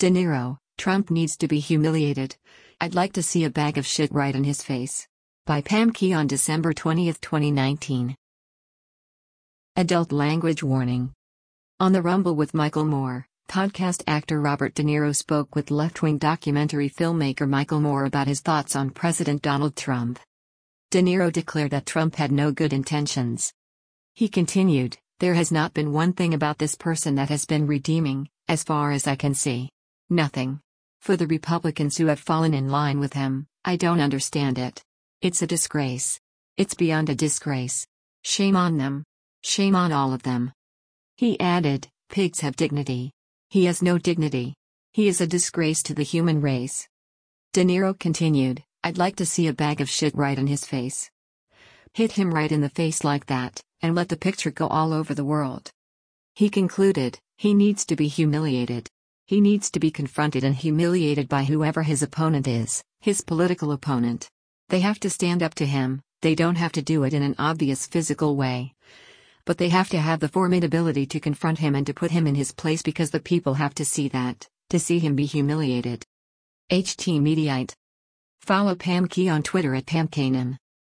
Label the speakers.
Speaker 1: De Niro, Trump needs to be humiliated. I'd like to see a bag of shit right in his face. By Pam Key on December 20, 2019. Adult language warning. On the Rumble with Michael Moore, podcast actor Robert De Niro spoke with left-wing documentary filmmaker Michael Moore about his thoughts on President Donald Trump. De Niro declared that Trump had no good intentions. He continued, "There has not been one thing about this person that has been redeeming, as far as I can see. Nothing. For the Republicans who have fallen in line with him, I don't understand it. It's a disgrace. It's beyond a disgrace. Shame on them. Shame on all of them." He added, "Pigs have dignity. He has no dignity. He is a disgrace to the human race." De Niro continued, "I'd like to see a bag of shit right in his face. Hit him right in the face like that, and let the picture go all over the world." He concluded, "He needs to be humiliated. He needs to be confronted and humiliated by whoever his opponent is, his political opponent. They have to stand up to him. They don't have to do it in an obvious physical way. But they have to have the formidability to confront him and to put him in his place, because the people have to see that, to see him be humiliated." HT Mediaite. Follow Pam Key on Twitter at PamKanan.